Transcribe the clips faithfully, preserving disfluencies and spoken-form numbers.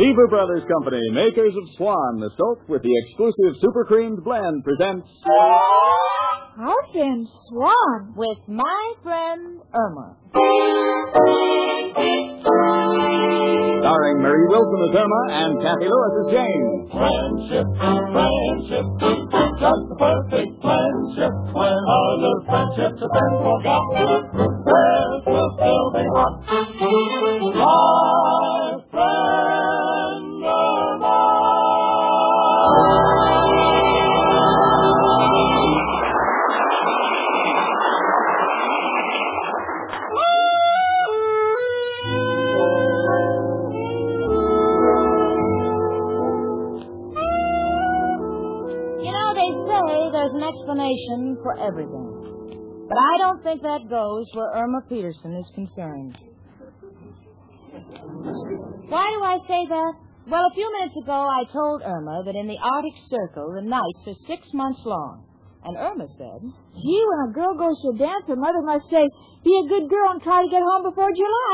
Lever Brothers Company, makers of Swan, the soap with the exclusive super creamed blend, presents... Our friend Swan. With my friend Irma. Starring Marie Wilson as Irma and Kathy Lewis as Jane. Friendship, friendship, just the perfect friendship. When other friendships have been forgotten, theirs will still be hot. My friend Irma. There's an explanation for everything. But I don't think that goes where Irma Peterson is concerned. Why do I say that? Well, a few minutes ago I told Irma that in the Arctic Circle the nights are six months long. And Irma said, gee, when a girl goes to a dance, her mother must say, be a good girl and try to get home before July.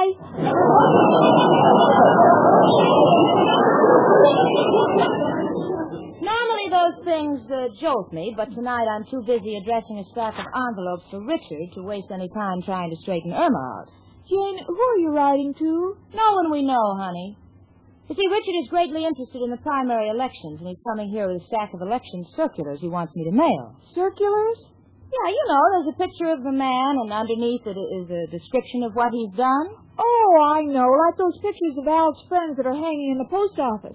Normally those things uh, jolt me, but tonight I'm too busy addressing a stack of envelopes for Richard to waste any time trying to straighten Irma out. Jane, who are you writing to? No one we know, honey. You see, Richard is greatly interested in the primary elections, and he's coming here with a stack of election circulars he wants me to mail. Circulars? Yeah, you know, there's a picture of the man, and underneath it is a description of what he's done. Oh, I know, like those pictures of Al's friends that are hanging in the post office.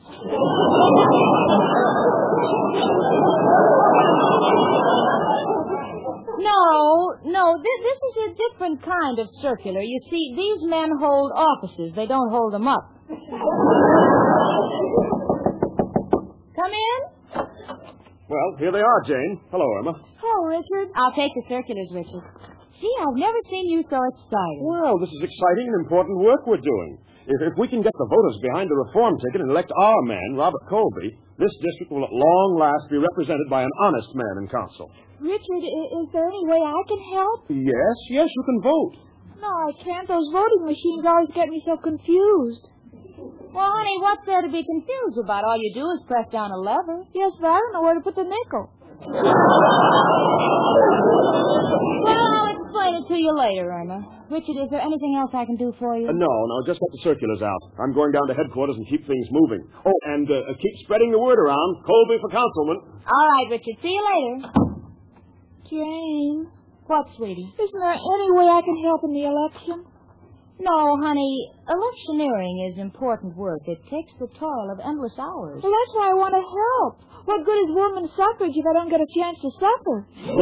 No, no, this, this is a different kind of circular. You see, these men hold offices. They don't hold them up. Come in. Well, here they are, Jane. Hello, Irma. Hello, Richard. I'll take the circulars, Richard. Gee, I've never seen you so excited. Well, this is exciting and important work we're doing. If, if we can get the voters behind the reform ticket and elect our man, Robert Colby, this district will at long last be represented by an honest man in council. Richard, is, is there any way I can help? Yes, yes, you can vote. No, I can't. Those voting machines always get me so confused. Well, honey, what's there to be confused about? All you do is press down a lever. Yes, but I don't know where to put the nickel. Well, I'll explain it to you later, Irma. Richard, is there anything else I can do for you? Uh, no, no, just get the circulars out. I'm going down to headquarters and keep things moving. Oh, and uh, keep spreading the word around. Colby for councilman. All right, Richard. See you later. Jane. What, sweetie? Isn't there any way I can help in the election? No, honey. Electioneering is important work. It takes the toil of endless hours. Well, that's why I want to help. What good is women's suffrage if I don't get a chance to suffer?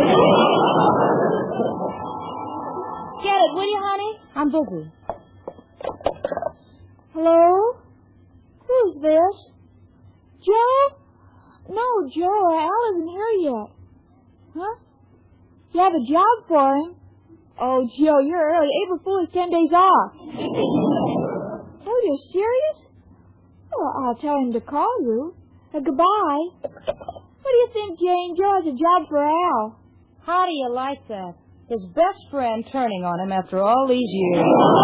Get it, will you, honey? I'm busy. Hello? Who's this? Joe? No, Joe, Al isn't here yet. Huh? You have a job for him? Oh, Joe, you're early. April Fool is ten days off. Oh, you're serious? Well, I'll tell him to call you. Uh, goodbye. What do you think, Jane? Joe has a job for Al. How do you like that? His best friend turning on him after all these years.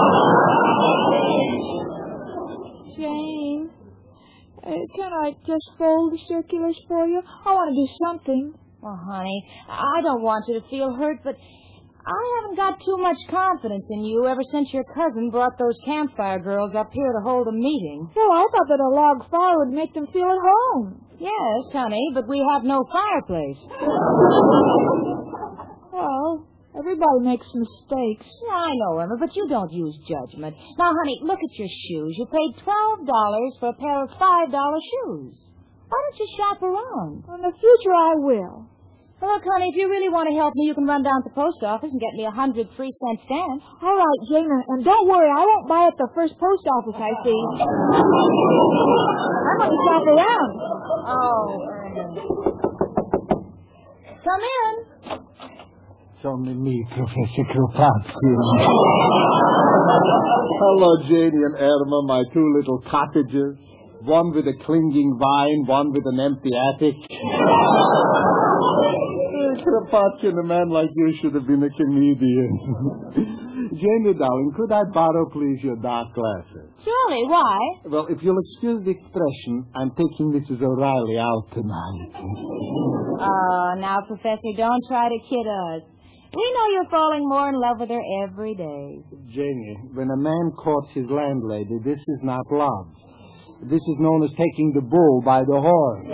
Jane, uh, can I just fold the circulars for you? I want to do something. Well, honey, I don't want you to feel hurt, but I haven't got too much confidence in you ever since your cousin brought those campfire girls up here to hold a meeting. Well, I thought that a log fire would make them feel at home. Yes, honey, but we have no fireplace. Well, everybody makes mistakes. Yeah, I know, Irma, but you don't use judgment. Now, honey, look at your shoes. You paid twelve dollars for a pair of five dollar shoes. Why don't you shop around? In the future, I will. Well, look, honey, if you really want to help me, you can run down to the post office and get me a hundred three-cent stamps. All right, Jane, and don't worry, I won't buy at the first post office I see. I'm going to shop around. Oh, Irma. Come in. It's only me, Professor Kropotkin. Hello, Janie and Irma, my two little cottages. One with a clinging vine, one with an empty attic. Kropotkin, a man like you should have been a comedian. Janie, darling, could I borrow, please, your dark glasses? Surely, why? Well, if you'll excuse the expression, I'm taking Missus O'Reilly out tonight. Oh, now, Professor, don't try to kid us. We know you're falling more in love with her every day. Janie, when a man courts his landlady, this is not love. This is known as taking the bull by the horn.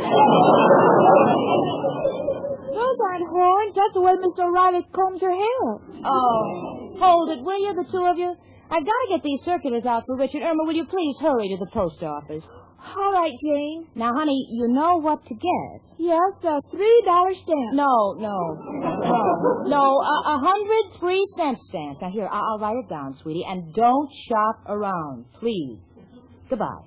Those aren't horns. That's the way Miss O'Reilly combs her hair. Oh, hold it, will you, the two of you? I've got to get these circulars out for Richard. Irma, will you please hurry to the post office? All right, Jane. Now, honey, you know what to get. Yes, the three dollar stamp. No, no, no, no, a, a hundred three-cent stamps. Now, here, I'll, I'll write it down, sweetie, and don't shop around, please. Goodbye.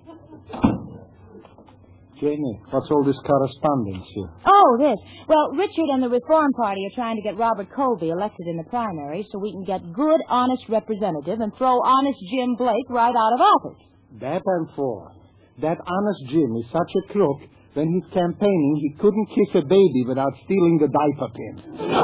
Janie, what's all this correspondence here? Oh, this. Well, Richard and the Reform Party are trying to get Robert Colby elected in the primary so we can get good, honest representative and throw honest Jim Blake right out of office. That I'm for. That honest Jim is such a crook, when he's campaigning, he couldn't kiss a baby without stealing the diaper pin.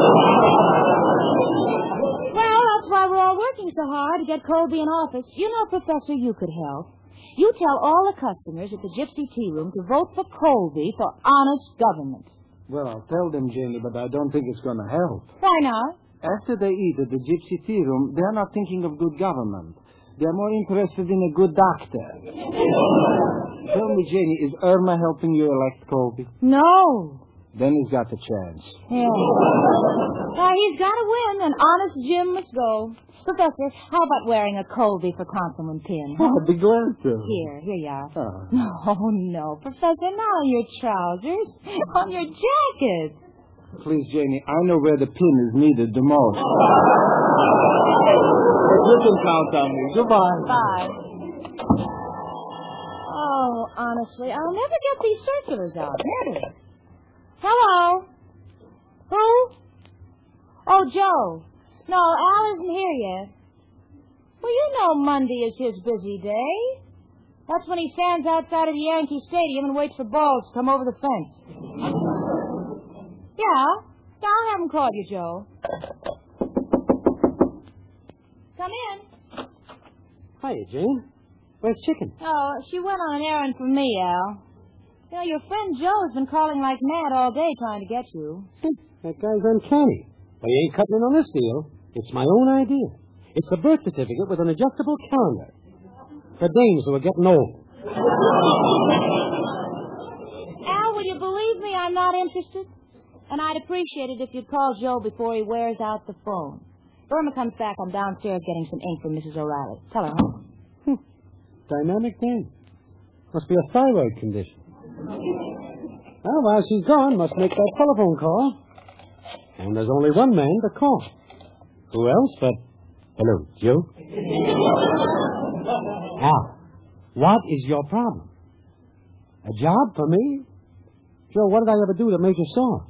Well, that's why we're all working so hard to get Colby in office. You know, Professor, you could help. You tell all the customers at the Gypsy Tea Room to vote for Colby for honest government. Well, I'll tell them, Janie, but I don't think it's going to help. Why not? After they eat at the Gypsy Tea Room, they're not thinking of good government. They're more interested in a good doctor. Tell me, Janie, is Irma helping you elect Colby? No. Then he's got the chance. Yeah. Well, he's got to win, and honest Jim must go. Professor, how about wearing a Colby for Councilman pin? Huh? Oh, I'd be glad to. Here, here you are. Oh. No, no, Professor, not on your trousers, on your jacket. Please, Janie, I know where the pin is needed the most. You can count on me. Goodbye. Bye. Oh, honestly, I'll never get these circulars out, never. Hello? Who? Oh, Joe. No, Al isn't here yet. Well, you know Monday is his busy day. That's when he stands outside of the Yankee Stadium and waits for balls to come over the fence. Yeah? Yeah, I'll have him call you, Joe. Come in. Hiya, Jane. Where's Chicken? Oh, she went on an errand for me, Al. You know, your friend Joe's been calling like mad all day trying to get you. That guy's uncanny. Well, you ain't cutting in on this deal. It's my own idea. It's a birth certificate with an adjustable calendar. For dames who are getting old. Al, will you believe me? I'm not interested. And I'd appreciate it if you'd call Joe before he wears out the phone. If Irma comes back, I'm downstairs getting some ink from Missus O'Reilly. Tell her, huh? Hmm. Dynamic dame. Must be a thyroid condition. Well, while she's gone, must make that telephone call. And there's only one man to call. Who else but... Hello, Joe? Al, what is your problem? A job for me? Joe, what did I ever do that made you sore?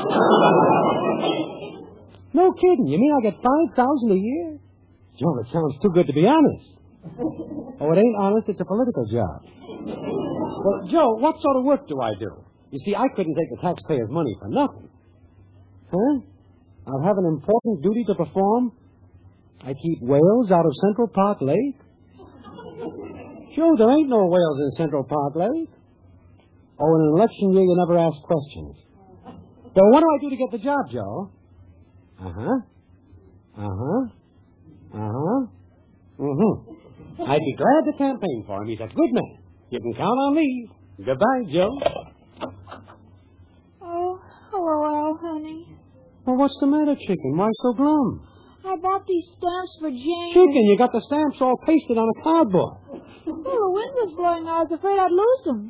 No kidding. You mean I get five thousand dollars a year? Joe, it sounds too good to be honest. Oh, it ain't honest. It's a political job. Well, Joe, what sort of work do I do? You see, I couldn't take the taxpayers' money for nothing. Huh? I'll have an important duty to perform. I keep whales out of Central Park Lake. Joe, there ain't no whales in Central Park Lake. Oh, in an election year, you never ask questions. So what do I do to get the job, Joe? Uh-huh. Uh-huh. Uh-huh. Mm-hmm. I'd be glad to campaign for him. He's a good man. You can count on me. Goodbye, Joe. Oh, hello, Al, honey. Well, what's the matter, Chicken? Why so glum? I bought these stamps for Jane. Chicken, you got the stamps all pasted on a cardboard. Well, the wind was blowing. I was afraid I'd lose them.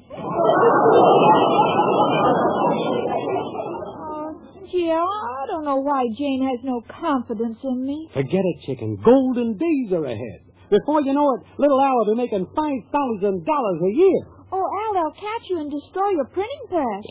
Oh, gee, I don't know why Jane has no confidence in me. Forget it, Chicken. Golden days are ahead. Before you know it, little Al will be making five thousand dollars a year. Oh, Al, they'll catch you and destroy your printing press.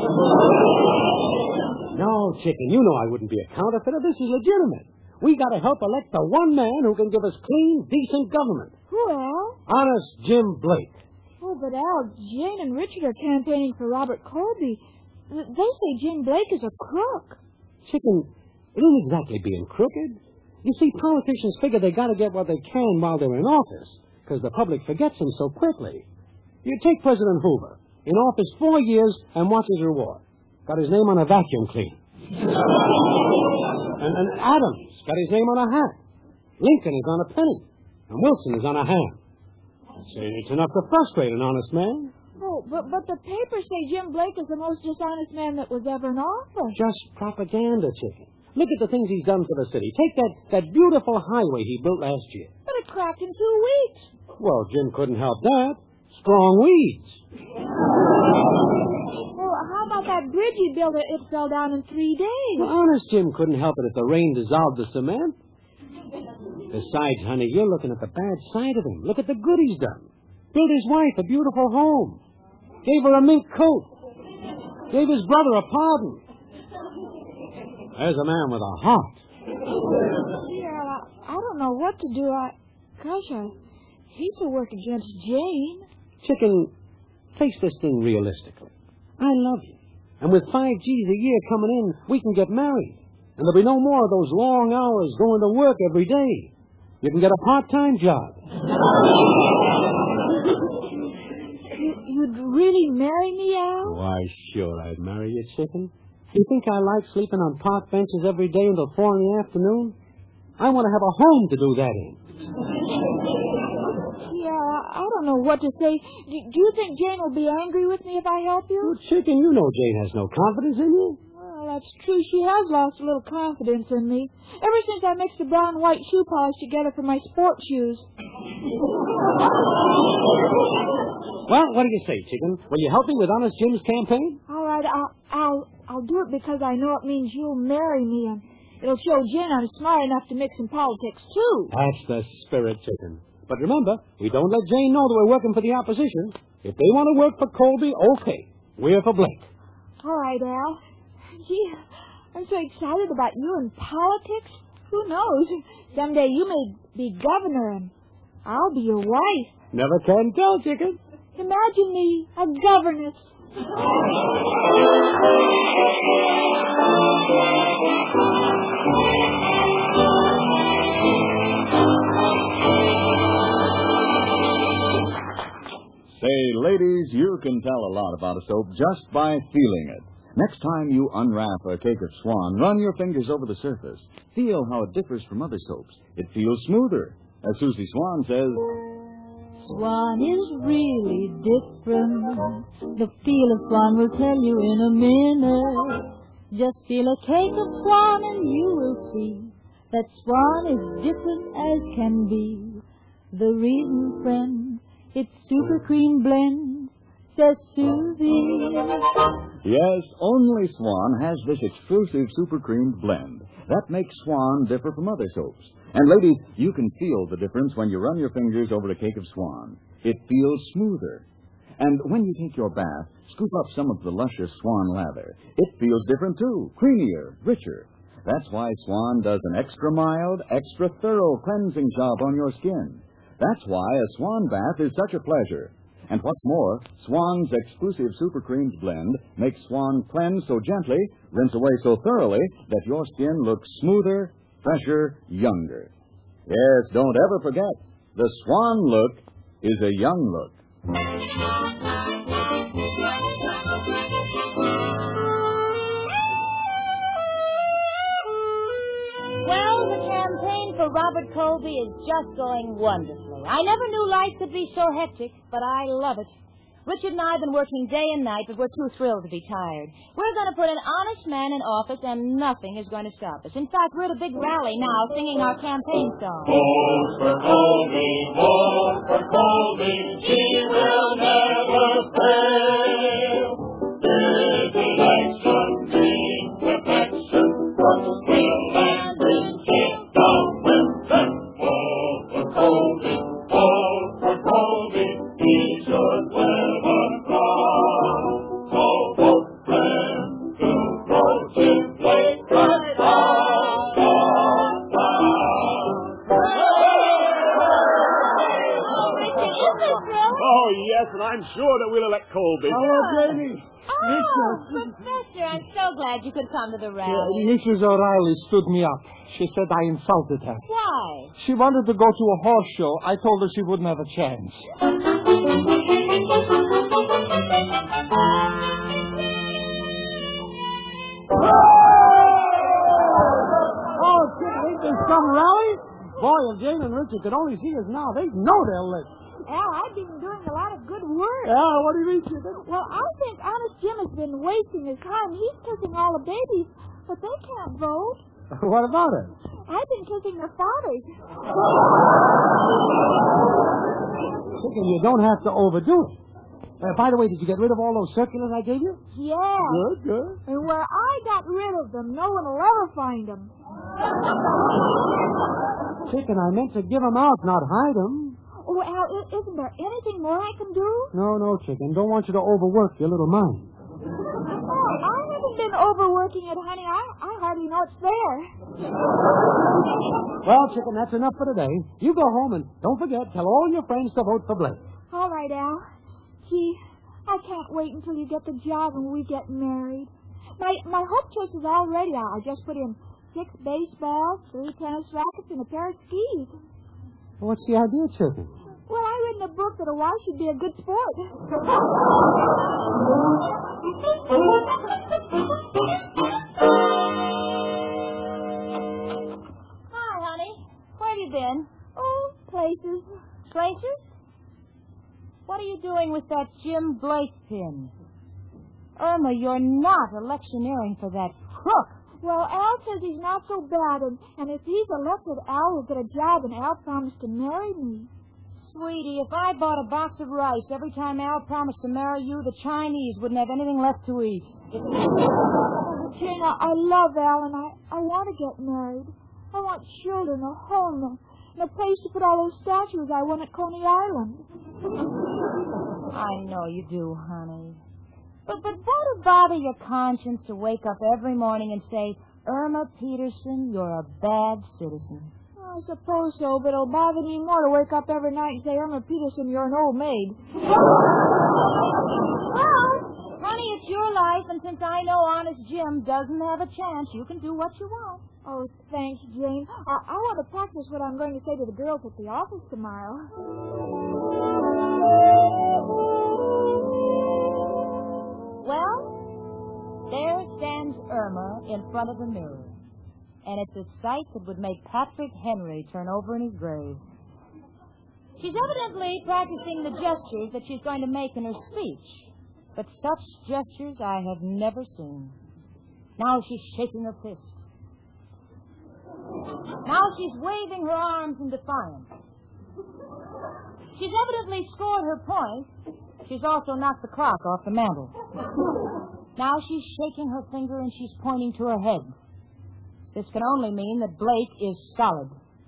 No, Chicken, you know I wouldn't be a counterfeiter. This is legitimate. We got to help elect the one man who can give us clean, decent government. Who, Al? Honest Jim Blake. Oh, but Al, Jane and Richard are campaigning for Robert Colby. They say Jim Blake is a crook. Chicken, it ain't exactly being crooked. You see, politicians figure they got to get what they can while they're in office, because the public forgets them so quickly. You take President Hoover, in office four years, and what's his reward? Got his name on a vacuum cleaner. and, and Adams got his name on a hat. Lincoln is on a penny. And Wilson is on a ham. It's enough to frustrate an honest man. Oh, but, but the papers say Jim Blake is the most dishonest man that was ever in office. Just propaganda, chicken. Look at the things he's done for the city. Take that, that beautiful highway he built last year. But it cracked in two weeks. Well, Jim couldn't help that. Strong weeds. Well, how about that bridge he built? It, it fell down in three days. Well, honest Jim couldn't help it if the rain dissolved the cement. Besides, honey, you're looking at the bad side of him. Look at the good he's done. Built his wife a beautiful home. Gave her a mink coat. Gave his brother a pardon. There's a man with a heart. Yeah, I, I don't know what to do. I, gosh, I hate to work against Jane. Chicken, face this thing realistically. I love you. And with five G's a year coming in, we can get married. And there'll be no more of those long hours going to work every day. You can get a part-time job. you, you'd really marry me, Al? Why, sure, I'd marry you, chicken. You think I like sleeping on park benches every day until four in the afternoon? I want to have a home to do that in. Yeah, I don't know what to say. Do, do you think Jane will be angry with me if I help you? Well, chicken, you know Jane has no confidence in you. Well, that's true. She has lost a little confidence in me. Ever since I mixed the brown and white shoe polish together for my sports shoes. Well, what do you say, chicken? Will you help me with Honest Jim's campaign? All right, I'll, I'll, I'll do it because I know it means you'll marry me, and it'll show Jen I'm smart enough to mix in politics, too. That's the spirit, chicken. But remember, we don't let Jane know that we're working for the opposition. If they want to work for Colby, okay. We're for Blake. All right, Al. Gee, I'm so excited about you and politics. Who knows? Someday you may be governor, and I'll be your wife. Never can tell, chicken. Imagine me, a governess. Say, ladies, you can tell a lot about a soap just by feeling it. Next time you unwrap a cake of Swan, run your fingers over the surface. Feel how it differs from other soaps. It feels smoother. As Susie Swan says, Swan is really different. The feel of Swan will tell you in a minute. Just feel a cake of Swan and you will see that Swan is different as can be. The reason, friend, it's super cream blend, says Susie. yes, only Swan has this exclusive super creamed blend. That makes Swan differ from other soaps. And ladies, you can feel the difference when you run your fingers over a cake of Swan. It feels smoother. And when you take your bath, scoop up some of the luscious Swan lather. It feels different too, creamier, richer. That's why Swan does an extra mild, extra thorough cleansing job on your skin. That's why a Swan bath is such a pleasure. And what's more, Swan's exclusive super creamed blend makes Swan cleanse so gently, rinse away so thoroughly, that your skin looks smoother, fresher, younger. Yes, don't ever forget, the Swan look is a young look. Well, the campaign for Robert Colby is just going wonderfully. I never knew life could be so hectic, but I love it. Richard and I have been working day and night, but we're too thrilled to be tired. We're going to put an honest man in office, and nothing is going to stop us. In fact, we're at a big rally now singing our campaign song. Vote for Colby, vote for Colby, he will never fail. This election means perfection, Brooks will land his chief down with them. Vote for Colby, vote for Colby, he should wear the crown. So vote friend to grow Jim Blake right on, on, on. Oh, yes, and I'm sure that we'll elect Colby. Hello, Jamie. Oh, Professor, I'm so glad you could come to the Uh, rally. Missus O'Reilly stood me up. She said I insulted her. Why? She wanted to go to a horse show. I told her she wouldn't have a chance. Oh, kid, ain't this some rally? Boy, if Jane and Richard could only see us now, they'd know they're lick. Al, I've been doing a lot of good work. Yeah, what do you mean, chicken? Well, I think Honest Jim has been wasting his time. He's kissing all the babies, but they can't vote. What about it? I've been kissing their fathers. Chicken, you don't have to overdo it. Uh, by the way, did you get rid of all those circulars I gave you? Yeah. Good, good. And where I got rid of them, no one will ever find them. Chicken, I meant to give them out, not hide them. Oh, Al, i- isn't there anything more I can do? No, no, Chicken. Don't want you to overwork your little mind. Oh, I haven't been overworking it, honey. I, I hardly know it's there. Well, Chicken, that's enough for today. You go home and don't forget, tell all your friends to vote for Blake. All right, Al. Gee, I can't wait until you get the job and we get married. My my hope chest is all ready. I just put in six baseballs, three tennis rackets, and a pair of skis. What's the idea, Chicken? Well, I read in a book that a wife should be a good sport. Hi, honey. Where have you been? Oh, places. Places? What are you doing with that Jim Blake pin? Irma, you're not electioneering for that crook. Well, Al says he's not so bad, and, and if he's elected, Al will get a job, and Al promised to marry me. Sweetie, if I bought a box of rice every time Al promised to marry you, the Chinese wouldn't have anything left to eat. Jane, I, I love Al, and I, I want to get married. I want children, a home, and, and a place to put all those statues I won at Coney Island. I know you do, honey. But, but won't it bother your conscience to wake up every morning and say, Irma Peterson, you're a bad citizen? I suppose so, but it'll bother me more to wake up every night and say, Irma Peterson, you're an old maid. Well, honey, it's your life, and since I know Honest Jim doesn't have a chance, you can do what you want. Oh, thanks, Jane. I, I want to practice what I'm going to say to the girls at the office tomorrow. Well, there stands Irma in front of the mirror. And it's a sight that would make Patrick Henry turn over in his grave. She's evidently practicing the gestures that she's going to make in her speech. But such gestures I have never seen. Now she's shaking her fist. Now she's waving her arms in defiance. She's evidently scored her points. She's also knocked the clock off the mantel. Now she's shaking her finger and she's pointing to her head. This can only mean that Blake is solid.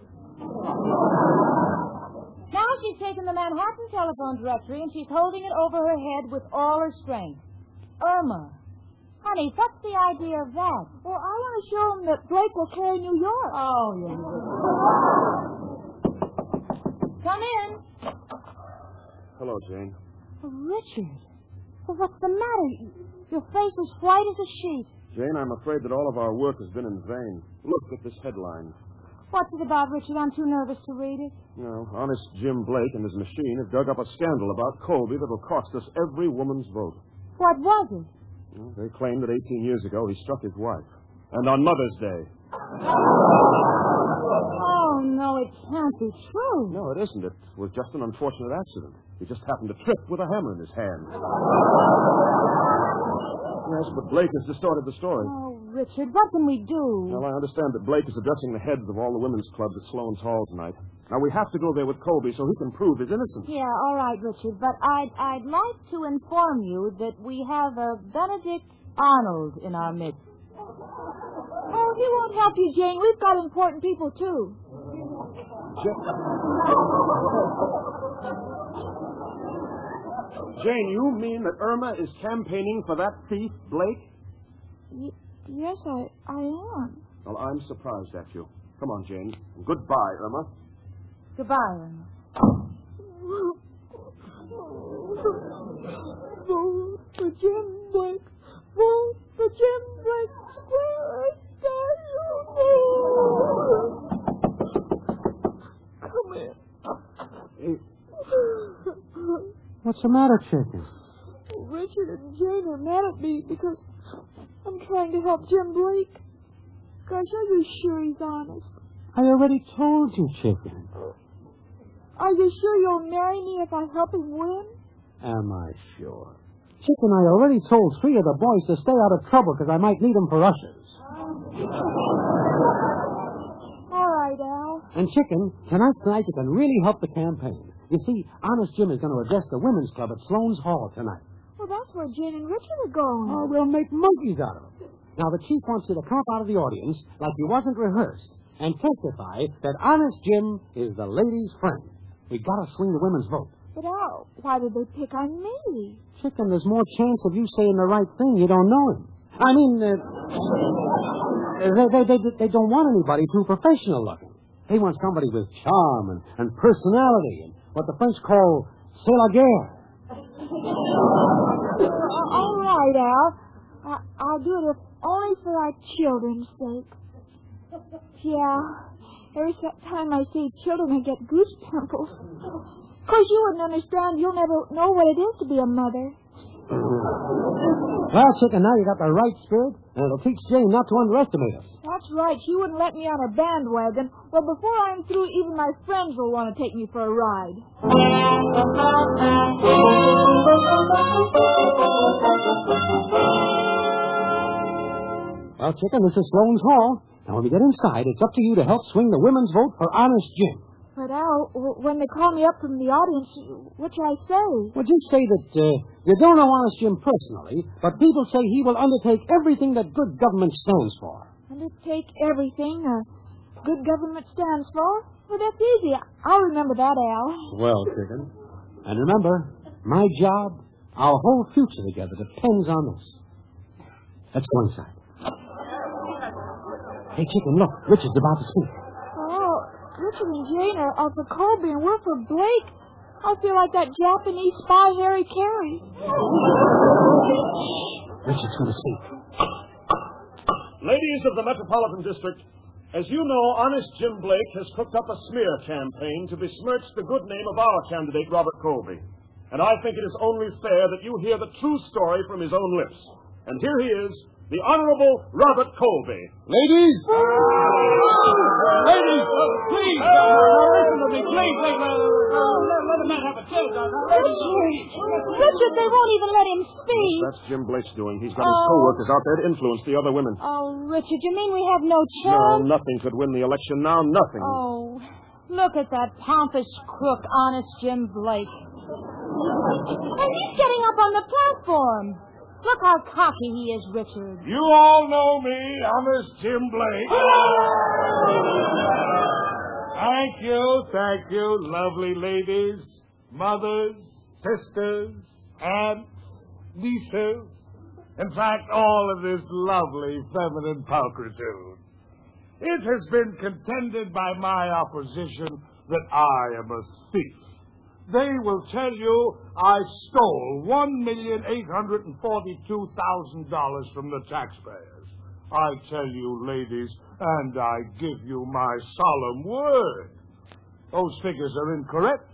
Now she's taken the Manhattan telephone directory and she's holding it over her head with all her strength. Irma, honey, what's the idea of that? Well, I want to show him that Blake will carry New York. Oh, yeah. Come in. Hello, Jane. Oh, Richard. Well, what's the matter? Your face is white as a sheet. Jane, I'm afraid that all of our work has been in vain. Look at this headline. What's it about, Richard? I'm too nervous to read it. You know, honest Jim Blake and his machine have dug up a scandal about Colby that will cost us every woman's vote. What was it? Well, they claim that eighteen years ago he struck his wife. And on Mother's Day. Oh, no, it can't be true. No, it isn't. It was just an unfortunate accident. He just happened to trip with a hammer in his hand. Yes, but Blake has distorted the story. Oh, Richard, what can we do? Well, I understand that Blake is addressing the heads of all the women's clubs at Sloan's Hall tonight. Now, we have to go there with Colby so he can prove his innocence. Yeah, all right, Richard, but I'd, I'd like to inform you that we have a Benedict Arnold in our midst. Oh, he won't help you, Jane. We've got important people, too. Jane, you mean that Irma is campaigning for that thief, Blake? Y- yes, I, I am. Well, I'm surprised at you. Come on, Jane. Goodbye, Irma. Goodbye, Irma. Vote for Jim Blake. Vote for Jim the matter, Chicken? Richard and Jane are mad at me because I'm trying to help Jim Blake. Gosh, are you sure he's honest? I already told you, Chicken. Are you sure you'll marry me if I help him win? Am I sure? Chicken, I already told three of the boys to stay out of trouble because I might need them for ushers. All right, Al. And Chicken, tonight tonight you can really help the campaign. You see, Honest Jim is going to address the women's club at Sloan's Hall tonight. Well, that's where Jane and Richard are going. Oh, we'll make monkeys out of them. Now, the chief wants you to come up out of the audience like you wasn't rehearsed and testify that Honest Jim is the ladies' friend. We got to swing the women's vote. But, Al, why did they pick on me? Chicken, there's more chance of you saying the right thing. You don't know him. I mean, uh, they, they, they, they don't want anybody too professional looking. They want somebody with charm and, and personality and what the French call c'est la guerre. Uh, all right, Al. I, I'll do it if only for our children's sake. Yeah. Every time I see children, I get goose pimples. Of course, you wouldn't understand. You'll never know what it is to be a mother. Well, Chicken, now you got the right spirit, and it'll teach Jane not to underestimate us. That's right. She wouldn't let me on her bandwagon. Well, before I'm through, even my friends will want to take me for a ride. Well, Chicken, this is Sloan's Hall. Now, when we get inside, it's up to you to help swing the women's vote for Honest Jim. But, Al, w- when they call me up from the audience, what shall I say? Well, just say that uh, you don't know Honest Jim personally, but people say he will undertake everything that good government stands for. Undertake everything uh, good government stands for? Well, that's easy. I'll remember that, Al. Well, Chicken. And remember, my job, our whole future together depends on this. Let's go inside. Hey, Chicken, look. Richard's about to speak. Oh, Richard and Jane are, are for Colby and we're for Blake. I feel like that Japanese spy Harry Carey. Richard's going to speak. Ladies of the Metropolitan District, as you know, Honest Jim Blake has cooked up a smear campaign to besmirch the good name of our candidate, Robert Colby. And I think it is only fair that you hear the true story from his own lips. And here he is, the Honorable Robert Colby. Ladies! Ladies! Please! Listen to me, please! Let, let the man have a chance. Richard, they won't even let him speak. That's Jim Blake's doing. He's got his co-workers out there to influence the other women. Oh, Richard, you mean we have no No, chance? nothing could win the election now. Nothing. Oh, look at that pompous crook, Honest Jim Blake. And he's getting up on the platform. Look how cocky he is, Richard. You all know me, Honest Jim Blake. Thank you, thank you, lovely ladies, mothers, sisters, aunts, nieces. In fact, all of this lovely feminine pulchritude. It has been contended by my opposition that I am a thief. They will tell you I stole one million eight hundred and forty-two thousand dollars from the taxpayers. I tell you, ladies, and I give you my solemn word, those figures are incorrect.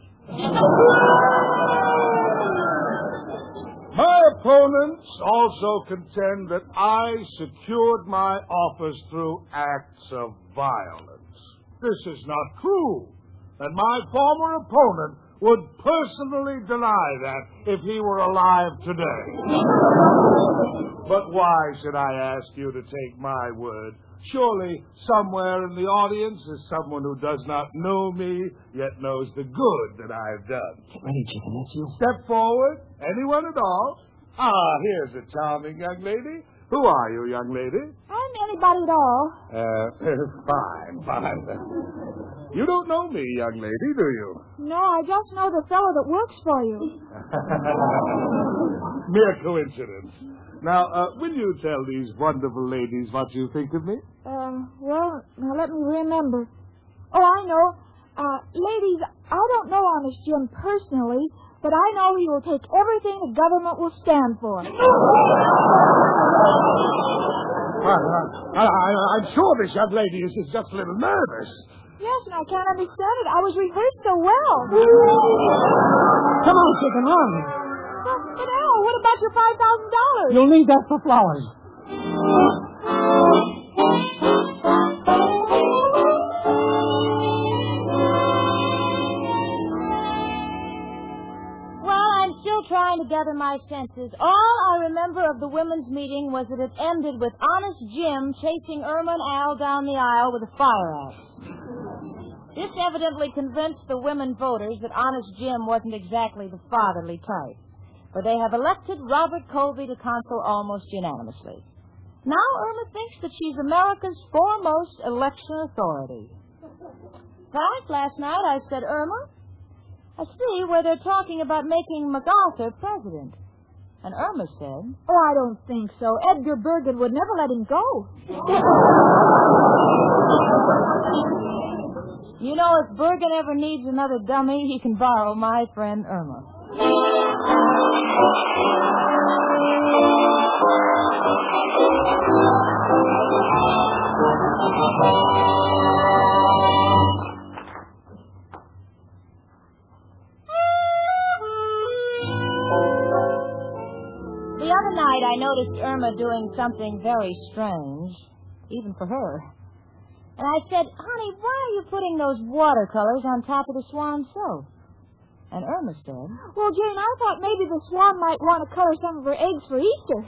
My opponents also contend that I secured my office through acts of violence. This is not true, and my former opponent would personally deny that if he were alive today. But why should I ask you to take my word? Surely somewhere in the audience is someone who does not know me, yet knows the good that I've done. Get ready, Chicken. That's you. Step forward. Anyone at all? Ah, here's a charming young lady. Who are you, young lady? I'm anybody at all. Uh, fine, fine. You don't know me, young lady, do you? No, I just know the fellow that works for you. Mere coincidence. Now, uh, will you tell these wonderful ladies what you think of me? Uh, well, now let me remember. Oh, I know. Uh, ladies, I don't know Honest Jim personally, but I know he will take everything the government will stand for. I, I, I, I'm sure this young lady is just a little nervous. Yes, and I can't understand it. I was rehearsed so well. Come on, Chicken, run. about your five thousand dollars? You'll need that for flowers. Trying to gather my senses. All I remember of the women's meeting was that it ended with Honest Jim chasing Irma and Al down the aisle with a fire axe. This evidently convinced the women voters that Honest Jim wasn't exactly the fatherly type, for they have elected Robert Colby to counsel almost unanimously. Now Irma thinks that she's America's foremost election authority. In fact, last night I said, Irma, I see where they're talking about making MacArthur president. And Irma said, oh, I don't think so. Edgar Bergen would never let him go. You know, if Bergen ever needs another dummy, he can borrow my friend Irma. The other night, I noticed Irma doing something very strange, even for her. And I said, honey, why are you putting those watercolors on top of the swan soap? And Irma said, well, Jane, I thought maybe the swan might want to color some of her eggs for Easter.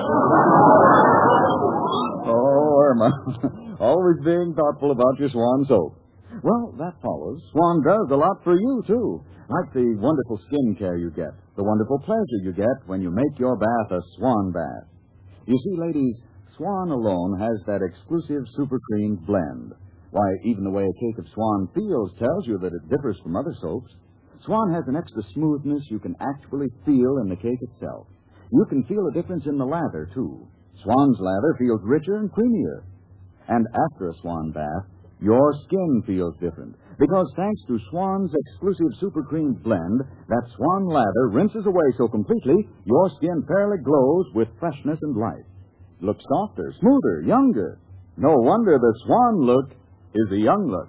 Oh, Irma, always being thoughtful about your swan soap. Well, that follows. Swan does a lot for you, too. Like the wonderful skin care you get, the wonderful pleasure you get when you make your bath a swan bath. You see, ladies, Swan alone has that exclusive super cream blend. Why, even the way a cake of Swan feels tells you that it differs from other soaps. Swan has an extra smoothness you can actually feel in the cake itself. You can feel a difference in the lather, too. Swan's lather feels richer and creamier. And after a Swan bath, your skin feels different. Because thanks to Swan's exclusive super cream blend, that Swan lather rinses away so completely, your skin fairly glows with freshness and life. It looks softer, smoother, younger. No wonder the Swan look is a young look.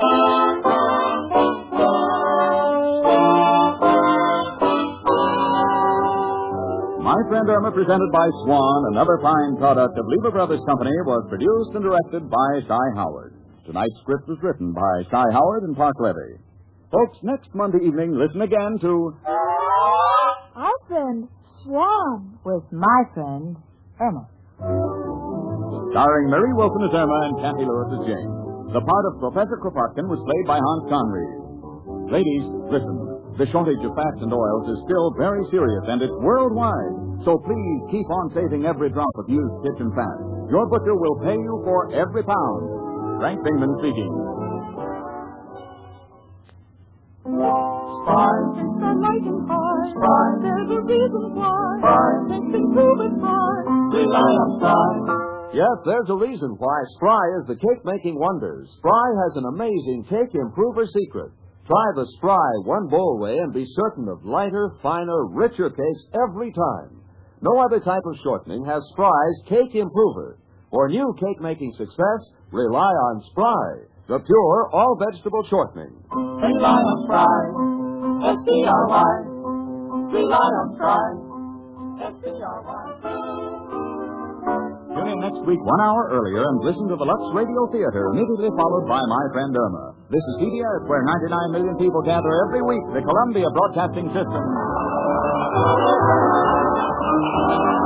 My Friend Irma, presented by Swan, another fine product of Lever Brothers Company, was produced and directed by Cy Howard. Tonight's script was written by Cy Howard and Park Levy. Folks, next Monday evening, listen again to Our Friend Swan with my friend Irma. Starring Mary Wilson as Irma and Kathy Lewis as Jane. The part of Professor Kropotkin was played by Hans Conried. Ladies, listen. The shortage of fats and oils is still very serious, and it's worldwide. So please keep on saving every drop of used kitchen fat. Your butcher will pay you for every pound. Frank Bingman speaking. Spry. I like him hard. Spry. There's a reason why. Spry. They can prove it hard. Rely on Spry. Yes, there's a reason why Spry is the cake-making wonders. Spry has an amazing cake improver secret. Try the Spry one-bowl way and be certain of lighter, finer, richer cakes every time. No other type of shortening has Spry's cake improver. For new cake-making success, rely on Spry, the pure, all-vegetable shortening. Rely on Spry. S C R Y. Rely on Spry. S C R Y. Tune in next week one hour earlier and listen to the Lux Radio Theater, immediately followed by My Friend Irma. This is C B S, where ninety-nine million people gather every week, the Columbia Broadcasting System.